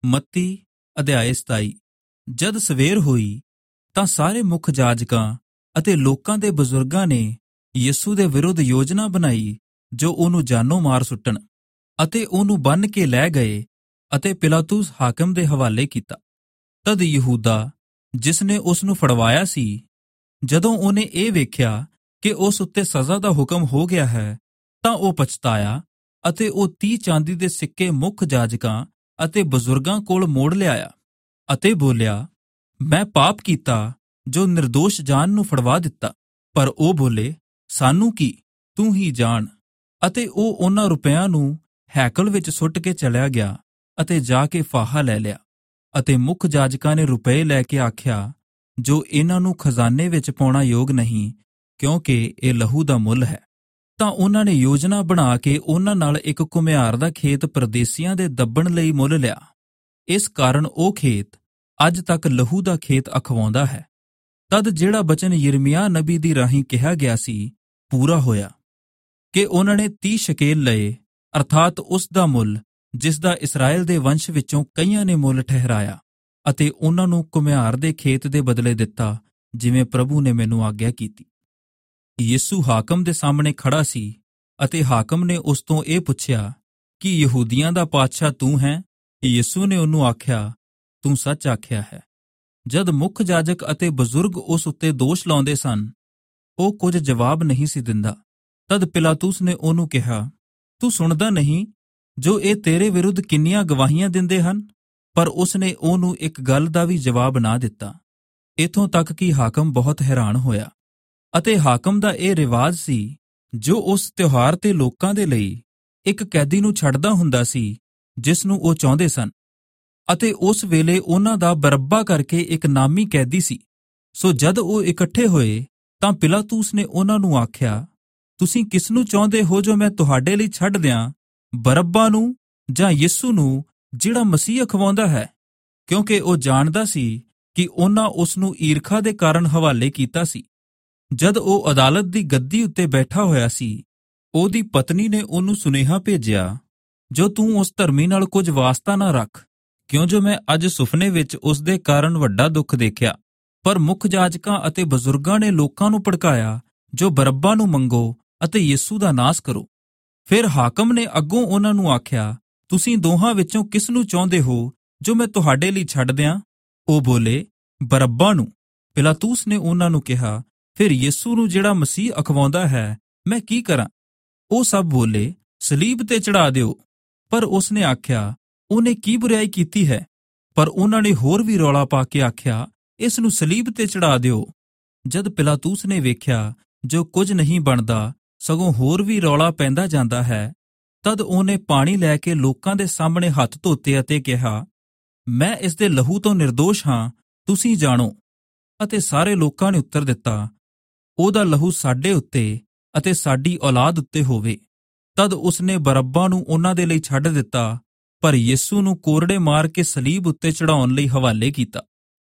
ਮੱਤੀ ਅਧਿਆਇ 27। ਜਦ ਸਵੇਰ ਹੋਈ ਤਾਂ ਸਾਰੇ ਮੁੱਖ ਜਾਜਕਾਂ ਅਤੇ ਲੋਕਾਂ ਦੇ ਬਜ਼ੁਰਗਾਂ ਨੇ ਯਿਸੂ ਦੇ ਵਿਰੁੱਧ ਯੋਜਨਾ ਬਣਾਈ ਜੋ ਉਹਨੂੰ ਜਾਨੋਂ ਮਾਰ ਸੁੱਟਣ, ਅਤੇ ਉਹਨੂੰ ਬੰਨ੍ਹ ਕੇ ਲੈ ਗਏ ਅਤੇ ਪਿਲਾਤੁਸ ਹਾਕਮ ਦੇ ਹਵਾਲੇ ਕੀਤਾ। ਤਦ ਯਹੂਦਾ, ਜਿਸ ਨੇ ਉਸ ਨੂੰ ਫੜਵਾਇਆ ਸੀ, ਜਦੋਂ ਉਹਨੇ ਇਹ ਵੇਖਿਆ ਕਿ ਉਸ ਉੱਤੇ ਸਜ਼ਾ ਦਾ ਹੁਕਮ ਹੋ ਗਿਆ ਹੈ, ਤਾਂ ਉਹ ਪਛਤਾਇਆ ਅਤੇ ਉਹ 30 ਚਾਂਦੀ ਦੇ ਸਿੱਕੇ ਮੁੱਖ ਜਾਜਕਾਂ ਅਤੇ ਬਜ਼ੁਰਗਾਂ ਕੋਲ ਮੋੜ ਲਿਆਇਆ ਅਤੇ ਬੋਲਿਆ, ਮੈਂ ਪਾਪ ਕੀਤਾ ਜੋ ਨਿਰਦੋਸ਼ ਜਾਨ ਨੂੰ ਫੜਵਾ ਦਿੱਤਾ। ਪਰ ਉਹ ਬੋਲੇ, ਸਾਨੂੰ ਕੀ, ਤੂੰ ਹੀ ਜਾਣ। ਅਤੇ ਉਹ ਉਹਨਾਂ ਰੁਪਇਆਂ ਨੂੰ ਹੈਕਲ ਵਿੱਚ ਸੁੱਟ ਕੇ ਚਲਿਆ ਗਿਆ ਅਤੇ ਜਾ ਕੇ ਫਾਹਾ ਲੈ ਲਿਆ। ਅਤੇ ਮੁੱਖ ਜਾਜਕਾਂ ਨੇ ਰੁਪਏ ਲੈ ਕੇ ਆਖਿਆ, ਜੋ ਇਹਨਾਂ ਨੂੰ ਖਜ਼ਾਨੇ ਵਿੱਚ ਪਾਉਣਾ ਯੋਗ ਨਹੀਂ, ਕਿਉਂਕਿ ਇਹ ਲਹੂ ਦਾ ਮੁੱਲ ਹੈ। ਤਾਂ ਉਹਨਾਂ ਨੇ ਯੋਜਨਾ ਬਣਾ ਕੇ ਉਹਨਾਂ ਨਾਲ ਇੱਕ ਘੁਮਿਆਰ ਦਾ ਖੇਤ ਪਰਦੇਸੀਆਂ ਦੇ ਦੱਬਣ ਲਈ ਮੁੱਲ ਲਿਆ। ਇਸ ਕਾਰਨ ਉਹ ਖੇਤ ਅੱਜ ਤੱਕ ਲਹੂ ਦਾ ਖੇਤ ਅਖਵਾਉਂਦਾ ਹੈ। ਤਦ ਜਿਹੜਾ ਬਚਨ ਯਿਰਮੀਆ ਨਬੀ ਦੀ ਰਾਹੀਂ ਕਿਹਾ ਗਿਆ ਸੀ ਪੂਰਾ ਹੋਇਆ ਕਿ ਉਹਨਾਂ ਨੇ 30 ਸ਼ਕੇਲ ਲਏ, ਅਰਥਾਤ ਉਸ ਦਾ ਮੁੱਲ ਜਿਸ ਦਾ ਇਸਰਾਏਲ ਦੇ ਵੰਸ਼ ਵਿੱਚੋਂ ਕਈਆਂ ਨੇ ਮੁੱਲ ਠਹਿਰਾਇਆ, ਅਤੇ ਉਹਨਾਂ ਨੂੰ ਘੁਮਿਆਰ ਦੇ ਖੇਤ ਦੇ ਬਦਲੇ ਦਿੱਤਾ, ਜਿਵੇਂ ਪ੍ਰਭੂ ਨੇ ਮੈਨੂੰ ਆਗਿਆ ਕੀਤੀ। ਯਿਸੂ ਹਾਕਮ ਦੇ ਸਾਹਮਣੇ ਖੜਾ ਸੀ ਅਤੇ ਹਾਕਮ ਨੇ ਉਸ ਤੋਂ ਇਹ ਪੁੱਛਿਆ ਕਿ ਯਹੂਦੀਆਂ ਦਾ ਪਾਤਸ਼ਾਹ ਤੂੰ ਹੈ? ਯਿਸੂ ਨੇ ਉਹਨੂੰ ਆਖਿਆ, ਤੂੰ ਸੱਚ ਆਖਿਆ ਹੈ। ਜਦ ਮੁੱਖ ਜਾਜਕ ਅਤੇ ਬਜ਼ੁਰਗ ਉਸ ਉੱਤੇ ਦੋਸ਼ ਲਾਉਂਦੇ ਸਨ, ਉਹ ਕੁਝ ਜਵਾਬ ਨਹੀਂ ਸੀ ਦਿੰਦਾ। ਤਦ ਪਿਲਾਤੁਸ ਨੇ ਉਹਨੂੰ ਕਿਹਾ, ਤੂੰ ਸੁਣਦਾ ਨਹੀਂ ਜੋ ਇਹ ਤੇਰੇ ਵਿਰੁੱਧ ਕਿੰਨੀਆਂ ਗਵਾਹੀਆਂ ਦਿੰਦੇ ਹਨ? ਪਰ ਉਸਨੇ ਉਹਨੂੰ ਇੱਕ ਗੱਲ ਦਾ ਵੀ ਜਵਾਬ ਨਾ ਦਿੱਤਾ। ਇੱਥੋਂ ਤੱਕ ਕਿ ਹਾਕਮ ਬਹੁਤ ਹੈਰਾਨ ਹੋਇਆ। ਅਤੇ ਹਾਕਮ ਦਾ ਇਹ ਰਿਵਾਜ ਸੀ, ਜੋ ਉਸ ਤਿਉਹਾਰ ਤੇ ਲੋਕਾਂ ਦੇ ਲਈ ਇੱਕ ਕੈਦੀ ਨੂੰ ਛੱਡਦਾ ਹੁੰਦਾ ਸੀ ਜਿਸ ਨੂੰ ਉਹ ਚਾਹੁੰਦੇ ਸਨ। ਅਤੇ ਉਸ ਵੇਲੇ ਉਹਨਾਂ ਦਾ ਬਰੱਬਾ ਕਰਕੇ ਇੱਕ ਨਾਮੀ ਕੈਦੀ ਸੀ। ਸੋ ਜਦ ਉਹ ਇਕੱਠੇ ਹੋਏ ਤਾਂ ਪਿਲਾਤੁਸ ਨੇ ਉਹਨਾਂ ਨੂੰ ਆਖਿਆ, ਤੁਸੀਂ ਕਿਸ ਨੂੰ ਚਾਹੁੰਦੇ ਹੋ ਜੋ ਮੈਂ ਤੁਹਾਡੇ ਲਈ ਛੱਡ ਦਿਆਂ, ਬਰੱਬਾ ਨੂੰ ਜਾਂ ਯਿਸੂ ਨੂੰ ਜਿਹੜਾ ਮਸੀਹ ਅਖਵਾਉਂਦਾ ਹੈ? ਕਿਉਂਕਿ ਉਹ ਜਾਣਦਾ ਸੀ ਕਿ ਉਹਨਾਂ ਉਸ ਨੂੰ ਈਰਖਾ ਦੇ ਕਾਰਨ ਹਵਾਲੇ ਕੀਤਾ ਸੀ। ਜਦ ਉਹ ਅਦਾਲਤ ਦੀ ਗੱਦੀ ਉੱਤੇ ਬੈਠਾ ਹੋਇਆ ਸੀ, ਉਹਦੀ ਪਤਨੀ ਨੇ ਉਹਨੂੰ ਸੁਨੇਹਾ ਭੇਜਿਆ, ਜੋ ਤੂੰ ਉਸ ਧਰਮੀ ਨਾਲ ਕੁਝ ਵਾਸਤਾ ਨਾ ਰੱਖ, ਕਿਉਂ ਜੋ ਮੈਂ ਅੱਜ ਸੁਪਨੇ ਵਿੱਚ ਉਸ ਦੇ ਕਾਰਨ ਵੱਡਾ ਦੁੱਖ ਦੇਖਿਆ। ਪਰ ਮੁੱਖ ਜਾਜਕਾਂ ਅਤੇ ਬਜ਼ੁਰਗਾਂ ਨੇ ਲੋਕਾਂ ਨੂੰ ਭੜਕਾਇਆ, ਜੋ ਬਰੱਬਾ ਨੂੰ ਮੰਗੋ ਅਤੇ ਯਿਸੂ ਦਾ ਨਾਸ ਕਰੋ। ਫਿਰ ਹਾਕਮ ਨੇ ਅੱਗੋਂ ਉਹਨਾਂ ਨੂੰ ਆਖਿਆ, ਤੁਸੀਂ ਦੋਹਾਂ ਵਿੱਚੋਂ ਕਿਸ ਨੂੰ ਚਾਹੁੰਦੇ ਹੋ ਜੋ ਮੈਂ ਤੁਹਾਡੇ ਲਈ ਛੱਡ ਦਿਆਂ? ਉਹ ਬੋਲੇ, ਬਰੱਬਾ ਨੂੰ। ਪਿਲਾਤੁਸ ਨੇ ਉਹਨਾਂ ਨੂੰ ਕਿਹਾ, ਫਿਰ ਯਿਸੂ ਨੂੰ ਜਿਹੜਾ ਮਸੀਹ ਅਖਵਾਉਂਦਾ ਹੈ, ਮੈਂ ਕੀ ਕਰਾਂ? ਉਹ ਸਭ ਬੋਲੇ, ਸਲੀਬ ਤੇ ਚੜ੍ਹਾ ਦਿਓ। ਪਰ ਉਸਨੇ ਆਖਿਆ, ਉਹਨੇ ਕੀ ਬੁਰਾਈ ਕੀਤੀ ਹੈ? ਪਰ ਉਹਨਾਂ ਨੇ ਹੋਰ ਵੀ ਰੌਲਾ ਪਾ ਕੇ ਆਖਿਆ, ਇਸ ਨੂੰ ਸਲੀਬ ਤੇ ਚੜ੍ਹਾ ਦਿਓ। ਜਦ ਪਿਲਾਤੁਸ ਨੇ ਵੇਖਿਆ ਜੋ ਕੁਝ ਨਹੀਂ ਬਣਦਾ, ਸਗੋਂ ਹੋਰ ਵੀ ਰੌਲਾ ਪੈਂਦਾ ਜਾਂਦਾ ਹੈ, ਤਦ ਉਹਨੇ ਪਾਣੀ ਲੈ ਕੇ ਲੋਕਾਂ ਦੇ ਸਾਹਮਣੇ ਹੱਥ ਧੋਤੇ ਅਤੇ ਕਿਹਾ, ਮੈਂ ਇਸ ਦੇ ਲਹੂ ਤੋਂ ਨਿਰਦੋਸ਼ ਹਾਂ, ਤੁਸੀਂ ਜਾਣੋ। ਅਤੇ ਸਾਰੇ ਲੋਕਾਂ ਨੇ ਉੱਤਰ ਦਿੱਤਾ, ਉਹਦਾ ਲਹੂ ਸਾਡੇ ਉੱਤੇ ਅਤੇ ਸਾਡੀ ਔਲਾਦ ਉੱਤੇ ਹੋਵੇ। ਤਦ ਉਸਨੇ ਬਰੱਬਾ ਨੂੰ ਉਹਨਾਂ ਦੇ ਲਈ ਛੱਡ ਦਿੱਤਾ, ਪਰ ਯਿਸੂ ਨੂੰ ਕੋਰੜੇ ਮਾਰ ਕੇ ਸਲੀਬ ਉੱਤੇ ਚੜਾਉਣ ਲਈ ਹਵਾਲੇ ਕੀਤਾ।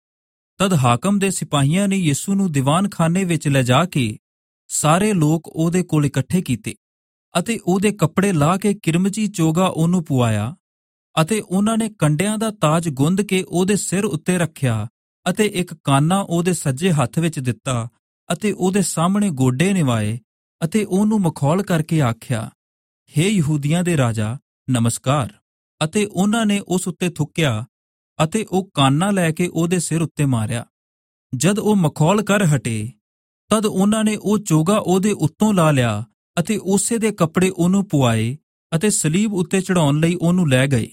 ਤਦ ਹਾਕਮ ਦੇ ਸਿਪਾਹੀਆਂ ਨੇ ਯਿਸੂ ਨੂੰ ਦੀਵਾਨਖਾਨੇ ਵਿੱਚ ਲਿਜਾ ਕੇ ਸਾਰੇ ਲੋਕ ਉਹਦੇ ਕੋਲ ਇਕੱਠੇ ਕੀਤੇ ਅਤੇ ਉਹਦੇ ਕੱਪੜੇ ਲਾਹ ਕੇ ਕਿਰਮਚੀ ਚੋਗਾ ਉਹਨੂੰ ਪੁਆਇਆ, ਅਤੇ ਉਹਨਾਂ ਨੇ ਕੰਡਿਆਂ ਦਾ ਤਾਜ ਗੁੰਦ ਕੇ ਉਹਦੇ ਸਿਰ ਉੱਤੇ ਰੱਖਿਆ ਅਤੇ ਇੱਕ ਕਾਨਾ ਉਹਦੇ ਸੱਜੇ ਹੱਥ ਵਿੱਚ ਦਿੱਤਾ ਅਤੇ ਉਹਦੇ ਸਾਹਮਣੇ ਗੋਡੇ ਨਿਵਾਏ ਅਤੇ ਉਹਨੂੰ ਮਖੌਲ ਕਰਕੇ ਆਖਿਆ, ਹੇ ਯਹੂਦੀਆਂ ਦੇ ਰਾਜਾ, ਨਮਸਕਾਰ। ਅਤੇ ਉਹਨਾਂ ਨੇ ਉਸ ਉੱਤੇ ਥੁੱਕਿਆ ਅਤੇ ਉਹ ਕਾਨਾ ਲੈ ਕੇ ਉਹਦੇ ਸਿਰ ਉੱਤੇ ਮਾਰਿਆ। ਜਦ ਉਹ ਮਖੌਲ ਕਰ ਹਟੇ, ਤਦ ਉਹਨਾਂ ਨੇ ਉਹ ਚੋਗਾ ਉਹਦੇ ਉੱਤੋਂ ਲਾ ਲਿਆ ਅਤੇ ਉਸੇ ਦੇ ਕੱਪੜੇ ਉਹਨੂੰ ਪੁਆਏ ਅਤੇ ਸਲੀਬ ਉੱਤੇ ਚੜਾਉਣ ਲਈ ਉਹਨੂੰ ਲੈ ਗਏ।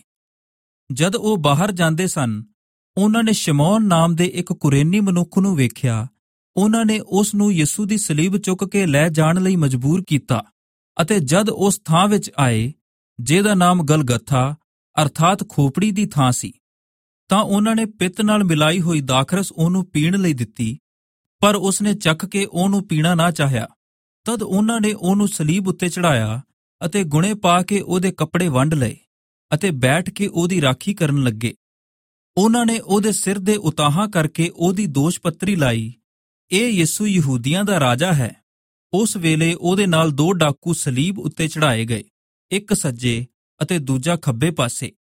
ਜਦ ਉਹ ਬਾਹਰ ਜਾਂਦੇ ਸਨ, ਉਹਨਾਂ ਨੇ ਸ਼ਮੌਨ ਨਾਮ ਦੇ ਇੱਕ ਕੁਰੇਨੀ ਮਨੁੱਖ ਨੂੰ ਵੇਖਿਆ। ਉਹਨਾਂ ਨੇ ਉਸ ਨੂੰ ਯਿਸੂ ਦੀ ਸਲੀਬ ਚੁੱਕ ਕੇ ਲੈ ਜਾਣ ਲਈ ਮਜਬੂਰ ਕੀਤਾ। ਅਤੇ ਜਦ ਉਸ ਥਾਂ ਵਿੱਚ ਆਏ, ਜਿਹਦਾ ਨਾਮ ਗਲਗਥਾ ਅਰਥਾਤ ਖੋਪੜੀ ਦੀ ਥਾਂ ਸੀ, ਤਾਂ ਉਹਨਾਂ ਨੇ ਪਿੱਤ ਨਾਲ ਮਿਲਾਈ ਹੋਈ ਦਾਖਰਸ ਉਹਨੂੰ ਪੀਣ ਲਈ ਦਿੱਤੀ, ਪਰ ਉਸਨੇ ਚੱਕ ਕੇ ਉਹਨੂੰ ਪੀਣਾ ਨਾ ਚਾਹਿਆ। ਤਦ ਉਹਨਾਂ ਨੇ ਉਹਨੂੰ ਸਲੀਬ ਉੱਤੇ ਚੜਾਇਆ ਅਤੇ ਗੁਣੇ ਪਾ ਕੇ ਉਹਦੇ ਕੱਪੜੇ ਵੰਡ ਲਏ ਅਤੇ ਬੈਠ ਕੇ ਉਹਦੀ ਰਾਖੀ ਕਰਨ ਲੱਗੇ। ਉਹਨਾਂ ਨੇ ਉਹਦੇ ਸਿਰ ਦੇ ਉਤਾਹਾਂ ਕਰਕੇ ਉਹਦੀ ਦੋਸ਼ ਪੱਤਰੀ ਲਾਈ, ਇਹ ਯਿਸੂ ਯਹੂਦੀਆਂ ਦਾ ਰਾਜਾ ਹੈ। ਉਸ ਵੇਲੇ ਉਹਦੇ ਨਾਲ 2 ਡਾਕੂ ਸਲੀਬ ਉੱਤੇ ਚੜਾਏ ਗਏ, ਇੱਕ ਸੱਜੇ ਅਤੇ ਦੂਜਾ ਖੱਬੇ ਪਾਸੇ।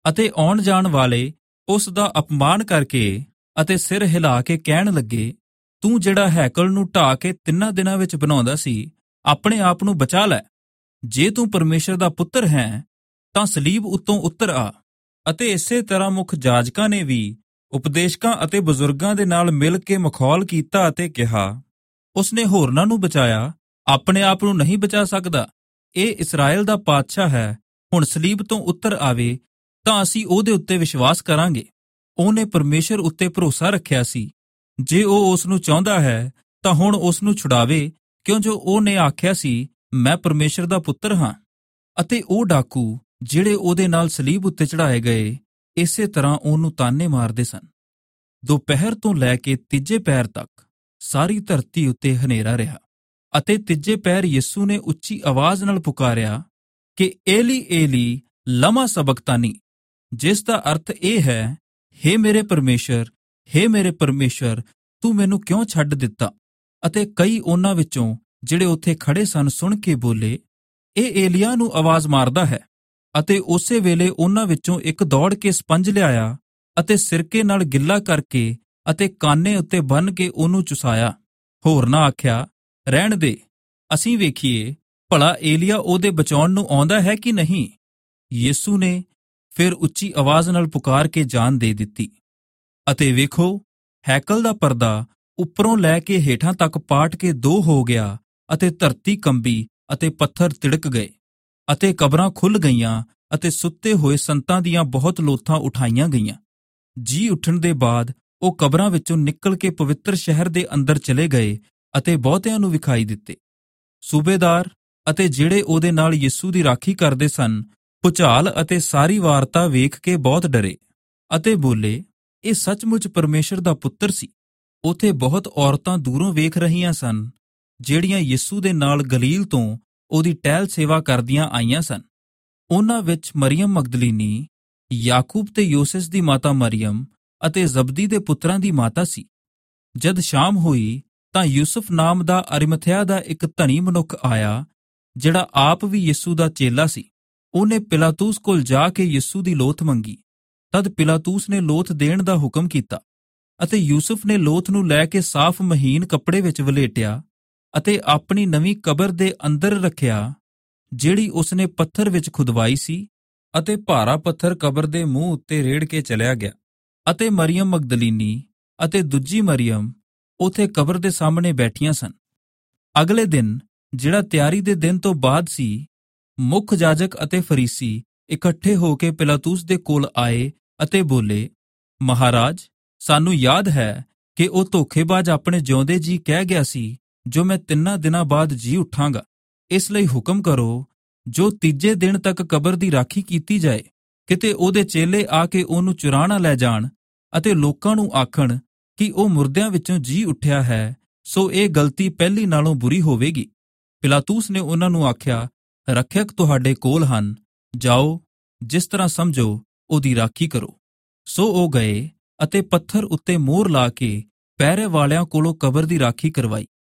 ਅਤੇ ਆਉਣ ਜਾਣ ਵਾਲੇ ਉਸ ਦਾ ਅਪਮਾਨ ਕਰਕੇ ਅਤੇ ਸਿਰ ਹਿਲਾ ਕੇ ਕਹਿਣ ਲੱਗੇ, ਤੂੰ ਜਿਹੜਾ ਹੈਕਲ ਨੂੰ ਢਾਹ ਕੇ 3 ਦਿਨਾਂ ਵਿੱਚ ਬਣਾਉਂਦਾ ਸੀ, ਆਪਣੇ ਆਪ ਨੂੰ ਬਚਾ ਲੈ। ਜੇ ਤੂੰ ਪਰਮੇਸ਼ਰ ਦਾ ਪੁੱਤਰ ਹੈ ਤਾਂ ਸਲੀਬ ਉੱਤੋਂ ਉਤਰ ਆ। ਅਤੇ ਇਸੇ ਤਰ੍ਹਾਂ ਮੁੱਖ ਜਾਜਕਾਂ ਨੇ ਵੀ ਉਪਦੇਸ਼ਕਾਂ ਅਤੇ ਬਜ਼ੁਰਗਾਂ ਦੇ ਨਾਲ ਮਿਲ ਕੇ ਮਖੌਲ ਕੀਤਾ ਅਤੇ ਕਿਹਾ, ਉਸਨੇ ਹੋਰਨਾਂ ਨੂੰ ਬਚਾਇਆ, ਆਪਣੇ ਆਪ ਨੂੰ ਨਹੀਂ ਬਚਾ ਸਕਦਾ। ਇਹ ਇਸਰਾਏਲ ਦਾ ਪਾਤਸ਼ਾਹ ਹੈ, ਹੁਣ ਸਲੀਬ ਤੋਂ ਉਤਰ ਆਵੇ ਤਾਂ ਅਸੀਂ ਉਹਦੇ ਉੱਤੇ ਵਿਸ਼ਵਾਸ ਕਰਾਂਗੇ। ਉਹਨੇ ਪਰਮੇਸ਼ਰ ਉੱਤੇ ਭਰੋਸਾ ਰੱਖਿਆ ਸੀ। ਜੇ ਉਹ ਉਸ ਨੂੰ ਚਾਹੁੰਦਾ ਹੈ ਤਾਂ ਹੁਣ ਉਸ ਨੂੰ ਛੁਡਾਵੇ, ਕਿਉਂ ਜੋ ਉਹਨੇ ਆਖਿਆ ਸੀ, ਮੈਂ ਪਰਮੇਸ਼ਰ ਦਾ ਪੁੱਤਰ ਹਾਂ। ਅਤੇ ਉਹ ਡਾਕੂ ਜਿਹੜੇ ਉਹਦੇ ਨਾਲ ਸਲੀਬ ਉੱਤੇ ਚੜਾਏ ਗਏ ਇਸੇ ਤਰ੍ਹਾਂ ਉਹਨੂੰ ਤਾਨੇ ਮਾਰਦੇ ਸਨ। ਦੁਪਹਿਰ ਤੋਂ ਲੈ ਕੇ ਤੀਜੇ ਪਹਿਰ ਤੱਕ ਸਾਰੀ ਧਰਤੀ ਉੱਤੇ ਹਨੇਰਾ ਰਿਹਾ। ਅਤੇ ਤੀਜੇ ਪਹਿਰ ਯਿਸੂ ਨੇ ਉੱਚੀ ਆਵਾਜ਼ ਨਾਲ ਪੁਕਾਰਿਆ ਕਿ ਏਲੀ ਏਲੀ ਲਮਾ ਸਬਕਤਾਨੀ, ਜਿਸ ਦਾ ਅਰਥ ਇਹ ਹੈ, ਹੇ ਮੇਰੇ ਪਰਮੇਸ਼ਰ, ਹੇ ਮੇਰੇ ਪਰਮੇਸ਼ਰ, ਤੂੰ ਮੈਨੂੰ ਕਿਉਂ ਛੱਡ ਦਿੱਤਾ। ਅਤੇ ਕਈ ਉਹਨਾਂ ਵਿੱਚੋਂ ਜਿਹੜੇ ਉੱਥੇ ਖੜੇ ਸਨ ਸੁਣ ਕੇ ਬੋਲੇ, ਇਹ ਏਲੀਆ ਨੂੰ ਆਵਾਜ਼ ਮਾਰਦਾ ਹੈ। ਅਤੇ ਉਸੇ ਵੇਲੇ ਉਹਨਾਂ ਵਿੱਚੋਂ ਇੱਕ ਦੌੜ ਕੇ ਸਪੰਜ ਲਿਆਇਆ ਅਤੇ ਸਿਰਕੇ ਨਾਲ ਗਿੱਲਾ ਕਰਕੇ ਅਤੇ ਕਾਨੇ ਉੱਤੇ ਬੰਨ੍ਹ ਕੇ ਉਹਨੂੰ ਚੁਸਾਇਆ। ਹੋਰਨਾਂ ਆਖਿਆ, ਰਹਿਣ ਦੇ, ਅਸੀਂ ਵੇਖੀਏ ਭਲਾ ਏਲੀਆ ਉਹਦੇ ਬਚਾਉਣ ਨੂੰ ਆਉਂਦਾ ਹੈ ਕਿ ਨਹੀਂ। ਯਿਸੂ ਨੇ ਫਿਰ ਉੱਚੀ ਆਵਾਜ਼ ਨਾਲ ਪੁਕਾਰ ਕੇ ਜਾਨ ਦੇ ਦਿੱਤੀ। ਅਤੇ ਵੇਖੋ, ਹੈਕਲ ਦਾ ਪਰਦਾ ਉੱਪਰੋਂ ਲੈ ਕੇ ਹੇਠਾਂ ਤੱਕ ਪਾਟ ਕੇ 2 ਹੋ ਗਿਆ ਅਤੇ ਧਰਤੀ ਕੰਬੀ ਅਤੇ ਪੱਥਰ ਤਿੜਕ ਗਏ ਅਤੇ ਕਬਰਾਂ ਖੁੱਲ੍ਹ ਗਈਆਂ ਅਤੇ ਸੁੱਤੇ ਹੋਏ ਸੰਤਾਂ ਦੀਆਂ ਬਹੁਤ ਲੋਥਾਂ ਉਠਾਈਆਂ ਗਈਆਂ। ਜੀ ਉੱਠਣ ਦੇ ਬਾਅਦ ਉਹ ਕਬਰਾਂ ਵਿੱਚੋਂ ਨਿਕਲ ਕੇ ਪਵਿੱਤਰ ਸ਼ਹਿਰ ਦੇ ਅੰਦਰ ਚਲੇ ਗਏ ਅਤੇ ਬਹੁਤਿਆਂ ਨੂੰ ਵਿਖਾਈ ਦਿੱਤੇ। ਸੂਬੇਦਾਰ ਅਤੇ ਜਿਹੜੇ ਉਹਦੇ ਨਾਲ ਯਿਸੂ ਦੀ ਰਾਖੀ ਕਰਦੇ ਸਨ, ਭੁਚਾਲ ਅਤੇ ਸਾਰੀ ਵਾਰਤਾ ਵੇਖ ਕੇ ਬਹੁਤ ਡਰੇ ਅਤੇ ਬੋਲੇ, ਇਹ ਸੱਚਮੁੱਚ ਪਰਮੇਸ਼ਰ ਦਾ ਪੁੱਤਰ ਸੀ। ਉਥੇ ਬਹੁਤ ਔਰਤਾਂ ਦੂਰੋਂ ਵੇਖ ਰਹੀਆਂ ਸਨ, ਜਿਹੜੀਆਂ ਯਿਸੂ ਦੇ ਨਾਲ ਗਲੀਲ ਤੋਂ ਉਹਦੀ ਟਹਿਲ ਸੇਵਾ ਕਰਦੀਆਂ ਆਈਆਂ ਸਨ। ਉਹਨਾਂ ਵਿੱਚ ਮਰੀਅਮ ਮਗਦਲੀਨੀ, ਯਾਕੂਬ ਤੇ ਯੋਸੇਸ ਦੀ ਮਾਤਾ ਮਰੀਅਮ ਅਤੇ ਜ਼ਬਦੀ ਦੇ ਪੁੱਤਰਾਂ ਦੀ ਮਾਤਾ ਸੀ। ਜਦ ਸ਼ਾਮ ਹੋਈ ਤਾਂ ਯੂਸਫ ਨਾਮ ਦਾ ਅਰਿਮਥਿਆ ਦਾ ਇੱਕ ਧਨੀ ਮਨੁੱਖ ਆਇਆ, ਜਿਹੜਾ ਆਪ ਵੀ ਯਿਸੂ ਦਾ ਚੇਲਾ ਸੀ। ਉਹਨੇ ਪਿਲਾਤੂਸ ਕੋਲ ਜਾ ਕੇ ਯਿਸੂ ਦੀ ਲੋਥ ਮੰਗੀ। ਤਦ ਪਿਲਾਤੂਸ ਨੇ ਲੋਥ ਦੇਣ ਦਾ ਹੁਕਮ ਕੀਤਾ ਅਤੇ ਯੂਸਫ ਨੇ ਲੋਥ ਨੂੰ ਲੈ ਕੇ ਸਾਫ਼ ਮਹੀਨ ਕੱਪੜੇ ਵਿੱਚ ਵਲੇਟਿਆ ਅਤੇ ਆਪਣੀ ਨਵੀਂ ਕਬਰ ਦੇ ਅੰਦਰ ਰੱਖਿਆ, ਜਿਹੜੀ ਉਸਨੇ ਪੱਥਰ ਵਿੱਚ ਖੁਦਵਾਈ ਸੀ। ਅਤੇ ਭਾਰਾ ਪੱਥਰ ਕਬਰ ਦੇ ਮੂੰਹ ਉੱਤੇ ਰੇੜ ਕੇ ਚਲਿਆ ਗਿਆ। ਅਤੇ ਮਰੀਅਮ ਮਗਦਲੀਨੀ ਅਤੇ ਦੂਜੀ ਮਰੀਅਮ ਉਥੇ ਕਬਰ ਦੇ ਸਾਹਮਣੇ ਬੈਠੀਆਂ ਸਨ। ਅਗਲੇ ਦਿਨ, ਜਿਹੜਾ ਤਿਆਰੀ ਦੇ ਦਿਨ ਤੋਂ ਬਾਅਦ ਸੀ, ਮੁੱਖ ਜਾਜਕ ਅਤੇ ਫਰੀਸੀ ਇਕੱਠੇ ਹੋ ਕੇ ਪਿਲਾਤੂਸ ਦੇ ਕੋਲ ਆਏ ਅਤੇ ਬੋਲੇ, ਮਹਾਰਾਜ, ਸਾਨੂੰ ਯਾਦ ਹੈ ਕਿ ਉਹ ਧੋਖੇਬਾਜ਼ ਆਪਣੇ ਜਿਉਂਦੇ ਜੀ ਕਹਿ ਗਿਆ ਸੀ, ਜੋ ਮੈਂ 3 ਦਿਨਾਂ ਬਾਅਦ ਜੀ ਉੱਠਾਂਗਾ। ਇਸ ਲਈ ਹੁਕਮ ਕਰੋ, ਜੋ ਤੀਜੇ ਦਿਨ ਤੱਕ ਕਬਰ ਦੀ ਰਾਖੀ ਕੀਤੀ ਜਾਏ, ਕਿਤੇ ਉਹਦੇ ਚੇਲੇ ਆ ਕੇ ਉਹਨੂੰ ਚੁਰਾ ਨਾ ਲੈ ਜਾਣ ਅਤੇ ਲੋਕਾਂ ਨੂੰ ਆਖਣ ਕਿ ਉਹ ਮੁਰਦਿਆਂ ਵਿੱਚੋਂ ਜੀ ਉੱਠਿਆ ਹੈ, ਸੋ ਇਹ ਗਲਤੀ ਪਹਿਲੀ ਨਾਲੋਂ ਬੁਰੀ ਹੋਵੇਗੀ। ਪਿਲਾਤੂਸ ਨੇ ਉਹਨਾਂ ਨੂੰ ਆਖਿਆ, ਰੱਖਿਅਕ ਤੁਹਾਡੇ ਕੋਲ ਹਨ, ਜਾਓ, ਜਿਸ ਤਰ੍ਹਾਂ ਸਮਝੋ ਉਹਦੀ ਰਾਖੀ ਕਰੋ। ਸੋ ਉਹ ਗਏ ਅਤੇ ਪੱਥਰ ਉੱਤੇ ਮੋਹਰ ਲਾ ਕੇ ਪਹਿਰੇ ਵਾਲਿਆਂ ਕੋਲੋਂ ਕਬਰ ਦੀ ਰਾਖੀ ਕਰਵਾਈ।